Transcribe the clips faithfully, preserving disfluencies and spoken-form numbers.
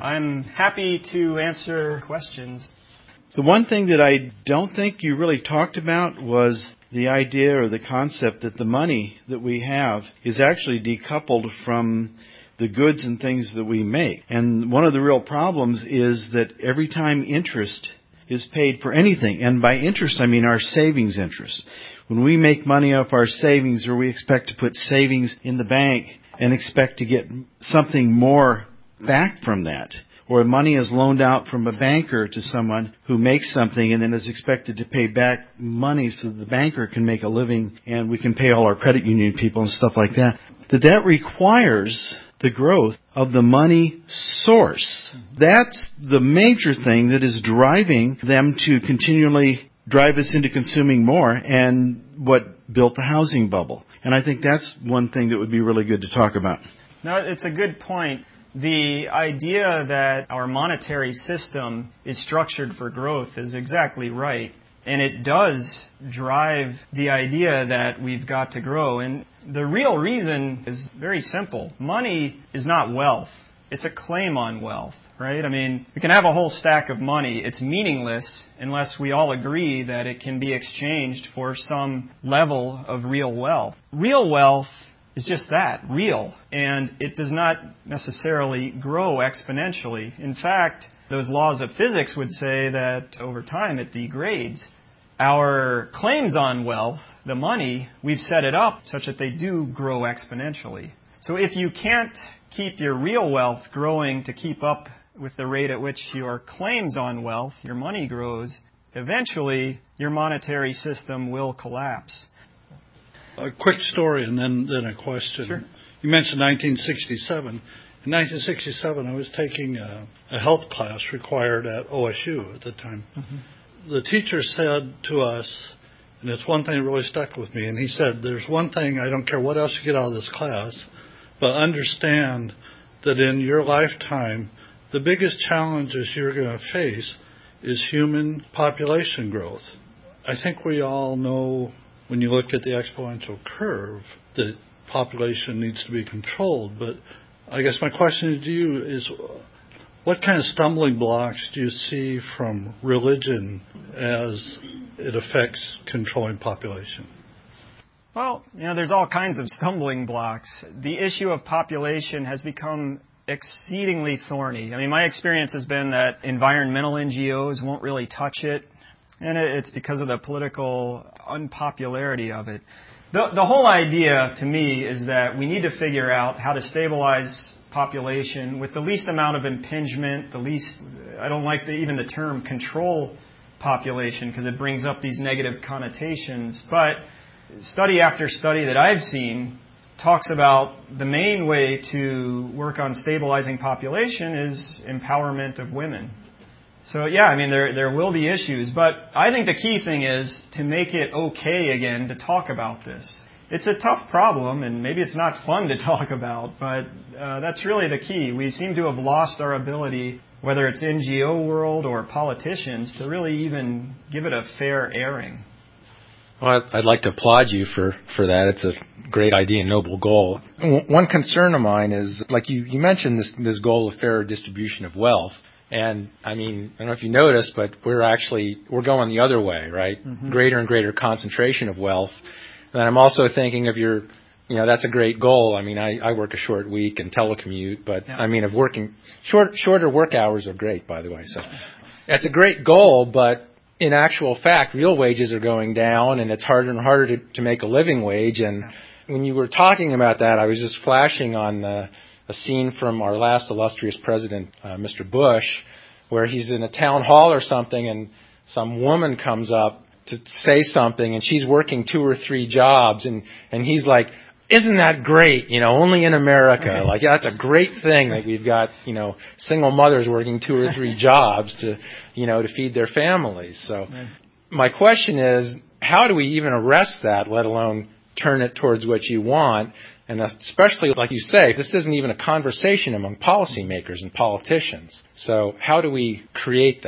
I'm happy to answer questions. The one thing that I don't think you really talked about was the idea or the concept that the money that we have is actually decoupled from the goods and things that we make. And one of the real problems is that every time interest is paid for anything, and by interest I mean our savings interest. When we make money off our savings, or we expect to put savings in the bank and expect to get something more back from that, or money is loaned out from a banker to someone who makes something and then is expected to pay back money so that the banker can make a living and we can pay all our credit union people and stuff like that, that that requires the growth of the money source. That's the major thing that is driving them to continually drive us into consuming more, and what built the housing bubble. And I think that's one thing that would be really good to talk about. No, it's a good point. The idea that our monetary system is structured for growth is exactly right. And it does drive the idea that we've got to grow. And the real reason is very simple. Money is not wealth. It's a claim on wealth, right? I mean, we can have a whole stack of money. It's meaningless unless we all agree that it can be exchanged for some level of real wealth. Real wealth is just that, real. And it does not necessarily grow exponentially. In fact, those laws of physics would say that over time it degrades. Our claims on wealth, the money, we've set it up such that they do grow exponentially. So if you can't keep your real wealth growing to keep up with the rate at which your claims on wealth, your money grows, eventually your monetary system will collapse. A quick story and then, then a question. Sure. You mentioned nineteen sixty-seven. In nineteen sixty-seven, I was taking a, a health class required at O S U at the time. Mm-hmm. The teacher said to us, and it's one thing that really stuck with me, and he said, there's one thing, I don't care what else you get out of this class, but understand that in your lifetime, the biggest challenges you're going to face is human population growth. I think we all know, when you look at the exponential curve, that population needs to be controlled. But I guess my question to you is, what kind of stumbling blocks do you see from religion as it affects controlling population? Well, you know, there's all kinds of stumbling blocks. The issue of population has become exceedingly thorny. I mean, my experience has been that environmental N G Os won't really touch it, and it's because of the political unpopularity of it. The, the whole idea, to me, is that we need to figure out how to stabilize population with the least amount of impingement, the least, I don't like the, even the term control population because it brings up these negative connotations, but study after study that I've seen talks about the main way to work on stabilizing population is empowerment of women. So, yeah, I mean, there there will be issues, but I think the key thing is to make it okay again to talk about this. It's a tough problem, and maybe it's not fun to talk about, but uh, that's really the key. We seem to have lost our ability, whether it's N G O world or politicians, to really even give it a fair airing. Well, I'd like to applaud you for, for that. It's a great idea and noble goal. One concern of mine is, like you, you mentioned, this, this goal of fairer distribution of wealth. And, I mean, I don't know if you noticed, but we're actually, we're going the other way, right? Mm-hmm. Greater and greater concentration of wealth. And I'm also thinking of your, you know, that's a great goal. I mean, I, I work a short week and telecommute, but, yeah. I mean, of working, short, shorter work hours are great, by the way. So that's a great goal, but in actual fact, real wages are going down, and it's harder and harder to, to make a living wage. And when you were talking about that, I was just flashing on the, a scene from our last illustrious president, uh, Mister Bush, where he's in a town hall or something, and some woman comes up to say something, and she's working two or three jobs, and, and he's like, isn't that great? You know, only in America. Like, yeah, that's a great thing that we've got, you know, single mothers working two or three jobs to, you know, to feed their families. So my question is, how do we even arrest that, let alone turn it towards what you want? And especially, like you say, this isn't even a conversation among policymakers and politicians. So how do we create that?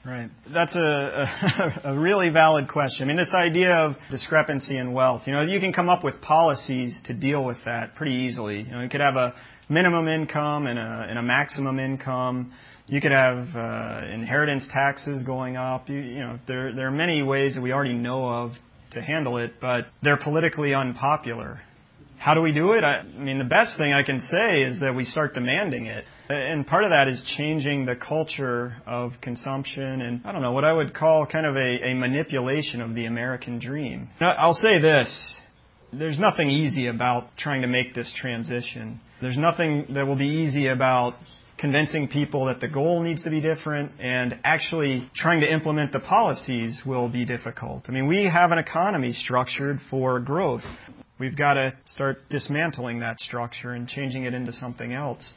Right. That's a, a, a really valid question. I mean, this idea of discrepancy in wealth, you know, you can come up with policies to deal with that pretty easily. You know, you could have a minimum income and a, and a maximum income. You could have uh, inheritance taxes going up. You, you know, there, there are many ways that we already know of to handle it, but they're politically unpopular. How do we do it? I, I mean, the best thing I can say is that we start demanding it. And part of that is changing the culture of consumption and, I don't know, what I would call kind of a, a manipulation of the American dream. Now, I'll say this. There's nothing easy about trying to make this transition. There's nothing that will be easy about convincing people that the goal needs to be different, and actually trying to implement the policies will be difficult. I mean, we have an economy structured for growth. We've got to start dismantling that structure and changing it into something else.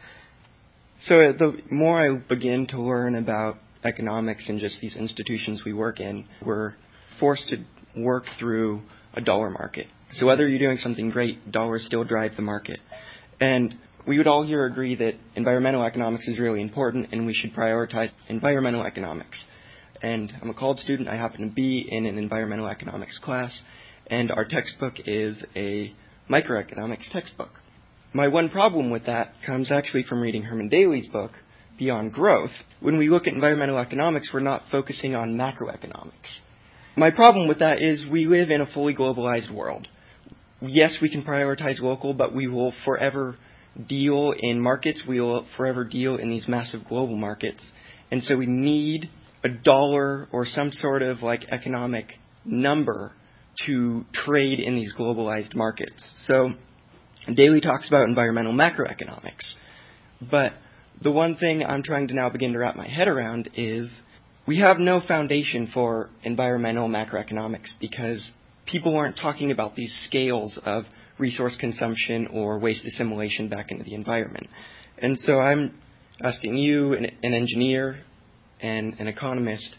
So the more I begin to learn about economics and just these institutions we work in, we're forced to work through a dollar market. So whether you're doing something great, dollars still drive the market. And we would all here agree that environmental economics is really important and we should prioritize environmental economics. And I'm a college student. I happen to be in an environmental economics class. And our textbook is a microeconomics textbook. My one problem with that comes actually from reading Herman Daly's book, Beyond Growth. When we look at environmental economics, we're not focusing on macroeconomics. My problem with that is we live in a fully globalized world. Yes, we can prioritize local, but we will forever deal in markets. We will forever deal in these massive global markets. And so we need a dollar or some sort of like economic number to trade in these globalized markets. So Daly talks about environmental macroeconomics. But the one thing I'm trying to now begin to wrap my head around is we have no foundation for environmental macroeconomics because people aren't talking about these scales of resource consumption or waste assimilation back into the environment. And so I'm asking you, an, an engineer and an economist,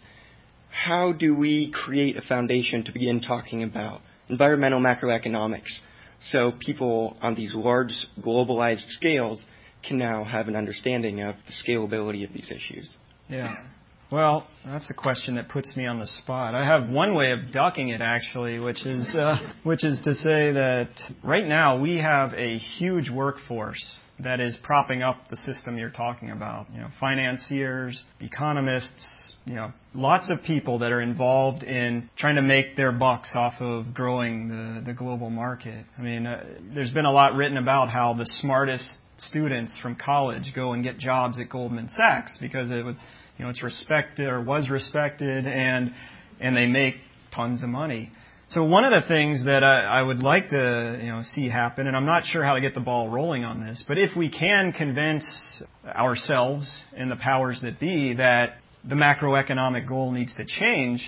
how do we create a foundation to begin talking about environmental macroeconomics so people on these large globalized scales can now have an understanding of the scalability of these issues? Yeah. Well, that's a question that puts me on the spot. I have one way of ducking it, actually, which is uh, which is to say that right now we have a huge workforce that is propping up the system you're talking about. You know, financiers, economists, you know, lots of people that are involved in trying to make their bucks off of growing the, the global market. I mean, uh, there's been a lot written about how the smartest students from college go and get jobs at Goldman Sachs because it would, you know, it's respected or was respected, and and they make tons of money. So one of the things that I, I would like to, you know, see happen, and I'm not sure how to get the ball rolling on this, but if we can convince ourselves and the powers that be that the macroeconomic goal needs to change,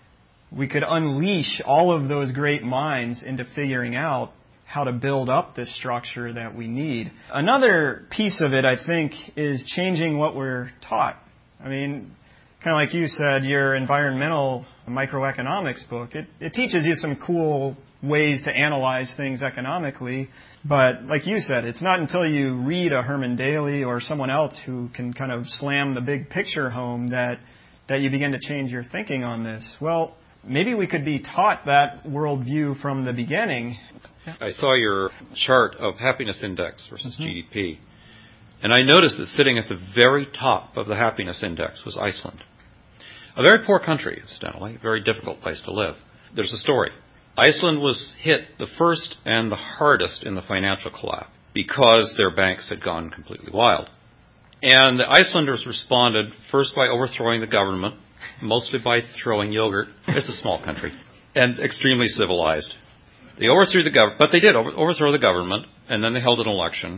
we could unleash all of those great minds into figuring out how to build up this structure that we need. Another piece of it, I think, is changing what we're taught. I mean, kind of like you said, your environmental microeconomics book, it, it teaches you some cool ways to analyze things economically. But like you said, it's not until you read a Herman Daly or someone else who can kind of slam the big picture home that, that you begin to change your thinking on this. Well, maybe we could be taught that worldview from the beginning. I saw your chart of happiness index versus Mm-hmm. G D P. And I noticed that sitting at the very top of the happiness index was Iceland. A very poor country, incidentally, a very difficult place to live. There's a story. Iceland was hit the first and the hardest in the financial collapse because their banks had gone completely wild. And the Icelanders responded first by overthrowing the government, mostly by throwing yogurt. It's a small country, and extremely civilized. They overthrew the government, but they did over- overthrow the government, and then they held an election.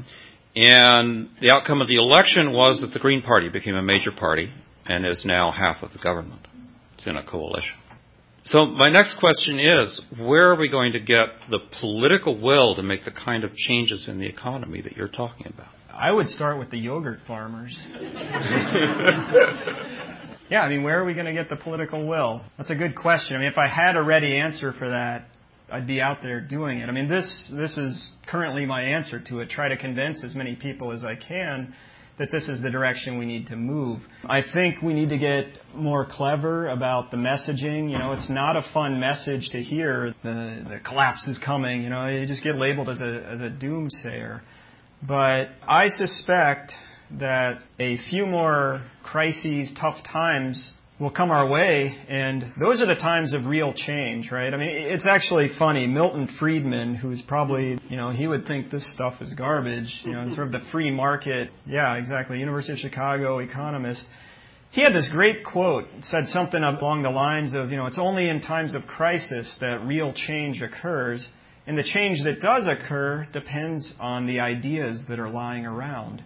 And the outcome of the election was that the Green Party became a major party and is now half of the government. It's in a coalition. So my next question is, where are we going to get the political will to make the kind of changes in the economy that you're talking about? I would start with the yogurt farmers. Yeah, I mean, where are we going to get the political will? That's a good question. I mean, if I had a ready answer for that, I'd be out there doing it. I mean, this this is currently my answer to it. Try to convince as many people as I can that this is the direction we need to move. I think we need to get more clever about the messaging. You know, it's not a fun message to hear. The, the collapse is coming. You know, you just get labeled as a, as a doomsayer. But I suspect that a few more crises, tough times will come our way, and those are the times of real change, right? I mean, it's actually funny. Milton Friedman, who's probably, you know, he would think this stuff is garbage, you know, sort of the free market, yeah, exactly, University of Chicago economist. He had this great quote, said something along the lines of, you know, it's only in times of crisis that real change occurs, and the change that does occur depends on the ideas that are lying around.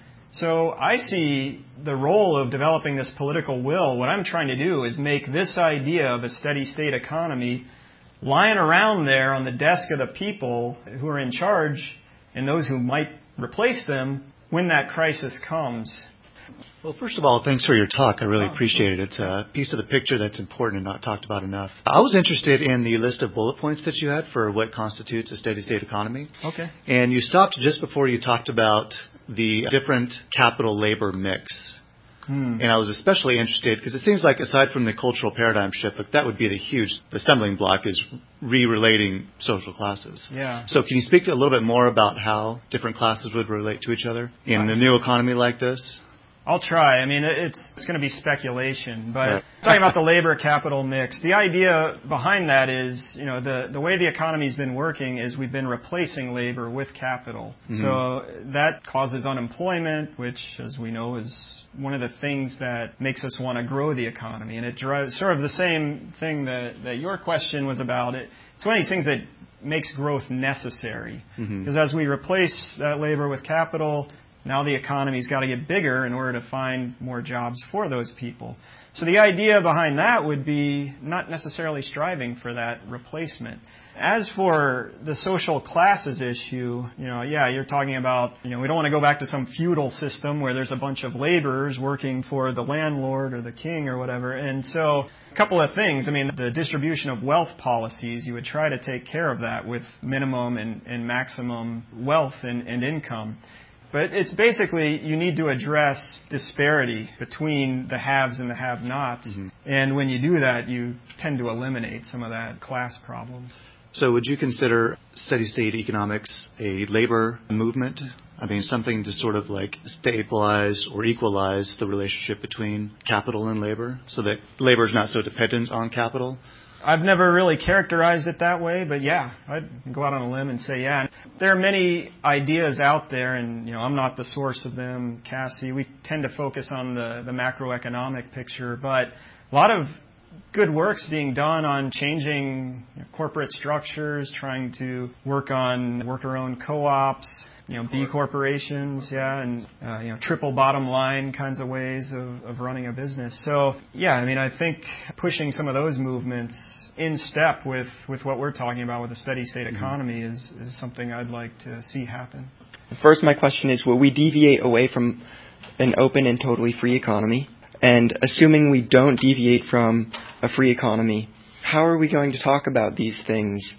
So I see the role of developing this political will. What I'm trying to do is make this idea of a steady state economy lying around there on the desk of the people who are in charge and those who might replace them when that crisis comes. Well, first of all, thanks for your talk. I really Oh, appreciate it. It's a piece of the picture that's important and not talked about enough. I was interested in the list of bullet points that you had for what constitutes a steady state economy. Okay. And you stopped just before you talked about the different capital-labor mix. Hmm. And I was especially interested because it seems like aside from the cultural paradigm shift, like that would be the huge the stumbling block is re-relating social classes. Yeah. So can you speak a little bit more about how different classes would relate to each other in a new economy like this? I'll try. I mean, it's it's going to be speculation, but Right. talking about the labor capital mix, the idea behind that is, you know, the the way the economy's been working is we've been replacing labor with capital. Mm-hmm. So that causes unemployment, which, as we know, is one of the things that makes us want to grow the economy, and it drives sort of the same thing that that your question was about. It, it's one of these things that makes growth necessary, because Mm-hmm. as we replace that labor with capital, now the economy's got to get bigger in order to find more jobs for those people. So the idea behind that would be not necessarily striving for that replacement. As for the social classes issue, you know, yeah, you're talking about, you know, we don't want to go back to some feudal system where there's a bunch of laborers working for the landlord or the king or whatever. And so a couple of things. I mean, the distribution of wealth policies, you would try to take care of that with minimum and, and maximum wealth and, and income. But it's basically you need to address disparity between the haves and the have-nots. Mm-hmm. And when you do that, you tend to eliminate some of that class problems. So would you consider steady-state economics a labor movement? I mean, something to sort of like stabilize or equalize the relationship between capital and labor so that labor is not so dependent on capital? I've never really characterized it that way, but yeah, I'd go out on a limb and say yeah. There are many ideas out there, and you know, I'm not the source of them, Cassie. We tend to focus on the, the macroeconomic picture, but a lot of good work's being done on changing you know, corporate structures, trying to work on worker-owned co-ops, you know, B corporations, yeah, and uh, you know, triple bottom line kinds of ways of, of running a business. So yeah, I mean, I think pushing some of those movements in step with, with what we're talking about with a steady state economy is, is something I'd like to see happen. First, my question is, will we deviate away from an open and totally free economy? And assuming we don't deviate from a free economy, how are we going to talk about these things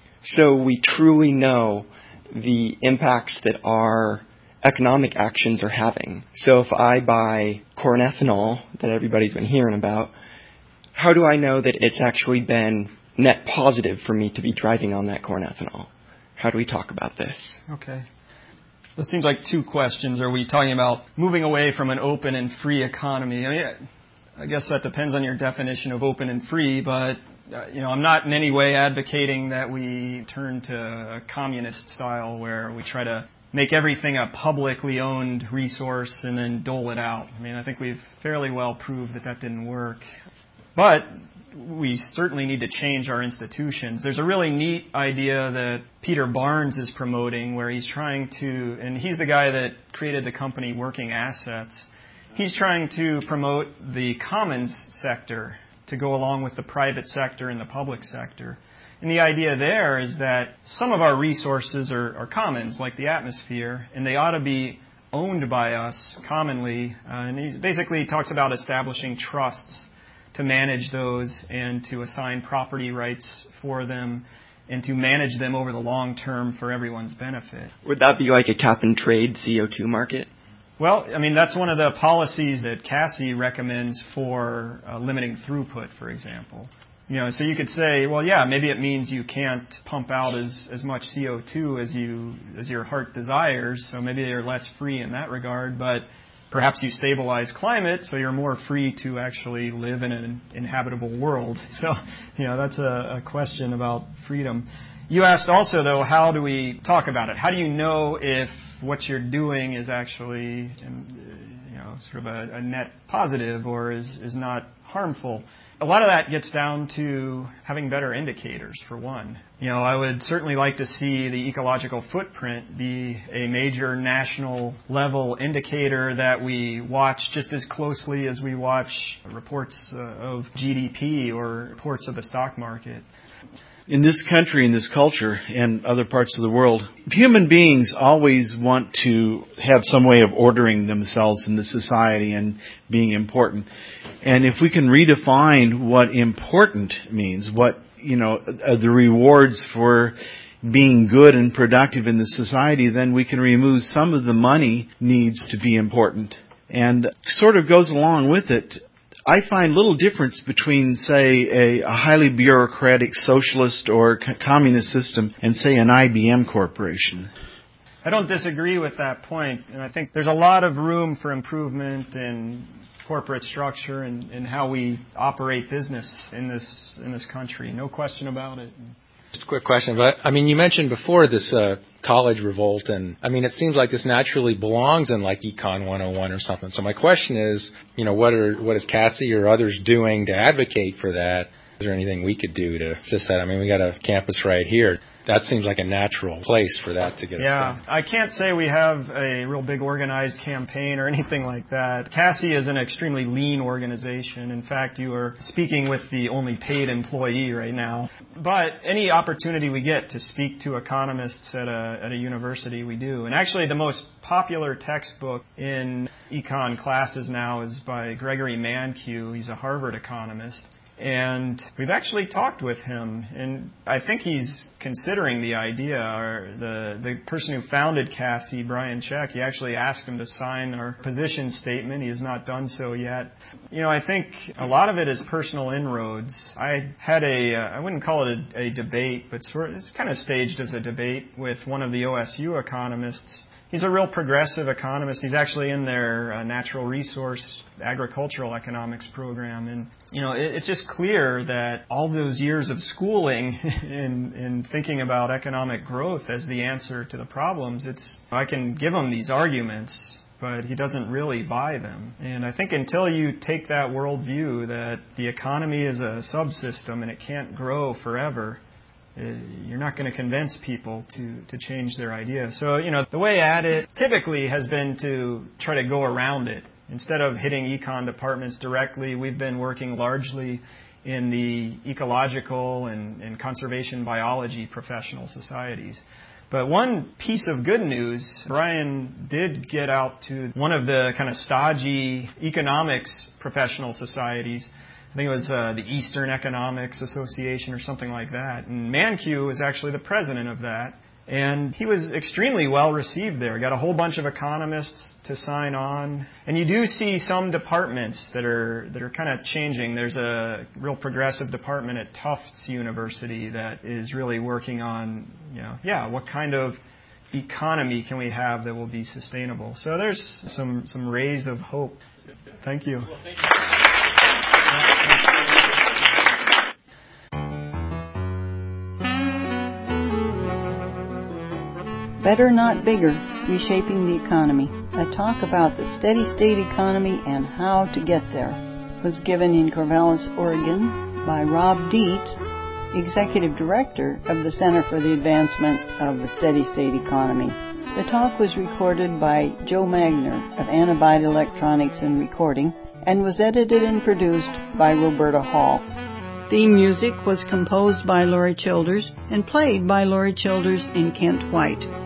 so we truly know the impacts that our economic actions are having? So if I buy corn ethanol that everybody's been hearing about, how do I know that it's actually been net positive for me to be driving on that corn ethanol? How do we talk about this? Okay. That seems like two questions. Are we talking about moving away from an open and free economy? I mean, I guess that depends on your definition of open and free, but uh, you know, I'm not in any way advocating that we turn to a communist style where we try to make everything a publicly owned resource and then dole it out. I mean, I think we've fairly well proved that that didn't work. But we certainly need to change our institutions. There's a really neat idea that Peter Barnes is promoting where he's trying to, and he's the guy that created the company Working Assets. He's trying to promote the commons sector to go along with the private sector and the public sector. And the idea there is that some of our resources are, are commons, like the atmosphere, and they ought to be owned by us commonly. Uh, and he basically talks about establishing trusts to manage those and to assign property rights for them and to manage them over the long term for everyone's benefit. Would that be like a cap and trade C O two market? Well, I mean, that's one of the policies that Cassie recommends for uh, limiting throughput, for example. You know, so you could say, well, yeah, maybe it means you can't pump out as, as much C O two as you as your heart desires, so maybe you're less free in that regard, but perhaps you stabilize climate, so you're more free to actually live in an inhabitable world. So, you know, that's a, a question about freedom. You asked also, though, how do we talk about it? How do you know if what you're doing is actually, you know, sort of a, a net positive or is, is not harmful? A lot of that gets down to having better indicators, for one. You know, I would certainly like to see the ecological footprint be a major national level indicator that we watch just as closely as we watch reports uh, of G D P or reports of the stock market. In this country, in this culture, and other parts of the world, human beings always want to have some way of ordering themselves in the society and being important. And if we can redefine what important means, what, you know, the rewards for being good and productive in the society, then we can remove some of the money needs to be important. And sort of goes along with it, I find little difference between, say, a, a highly bureaucratic socialist or c- communist system and, say, an I B M corporation. I don't disagree with that point, and I think there's a lot of room for improvement in corporate structure and, and how we operate business in this in this country. No question about it. Just a quick question, but I mean, you mentioned before this uh, college revolt, and I mean, it seems like this naturally belongs in like Econ one oh one or something. So my question is, you know, what are what is Cassie or others doing to advocate for that? Is there anything we could do to assist that? I mean, we got a campus right here. That seems like a natural place for that to get us Yeah, done. I can't say we have a real big organized campaign or anything like that. Cassie is an extremely lean organization. In fact, you are speaking with the only paid employee right now. But any opportunity we get to speak to economists at a, at a university, we do. And actually, the most popular textbook in econ classes now is by Gregory Mankiw. He's a Harvard economist. And we've actually talked with him, and I think he's considering the idea. Or the the person who founded Cassie, Brian Check, he actually asked him to sign our position statement. He has not done so yet. You know, I think a lot of it is personal inroads. I had a, uh, I wouldn't call it a, a debate, but sort of, it's kind of staged as a debate with one of the O S U economists. He's a real progressive economist. He's actually in their uh, natural resource agricultural economics program. And, you know, it, it's just clear that all those years of schooling in, in thinking about economic growth as the answer to the problems, it's, I can give him these arguments, but he doesn't really buy them. And I think until you take that worldview that the economy is a subsystem and it can't grow forever, you're not going to convince people to, to change their idea. So, you know, the way at it typically has been to try to go around it. Instead of hitting econ departments directly, we've been working largely in the ecological and, and conservation biology professional societies. But one piece of good news, Brian did get out to one of the kind of stodgy economics professional societies. I think it was uh, the Eastern Economics Association or something like that. And Mankiw is actually the president of that. And he was extremely well received there. Got a whole bunch of economists to sign on. And you do see some departments that are that are kind of changing. There's a real progressive department at Tufts University that is really working on, you know, yeah, what kind of economy can we have that will be sustainable. So there's some, some rays of hope. Thank you. Well, thank you. Better, Not Bigger, Reshaping the Economy. A talk about the steady state economy and how to get there was given in Corvallis, Oregon by Rob Dietz, Executive Director of the Center for the Advancement of the Steady State Economy. The talk was recorded by Joe Magner of Anabyte Electronics and Recording and was edited and produced by Roberta Hall. Theme music was composed by Laurie Childers and played by Laurie Childers and Kent White.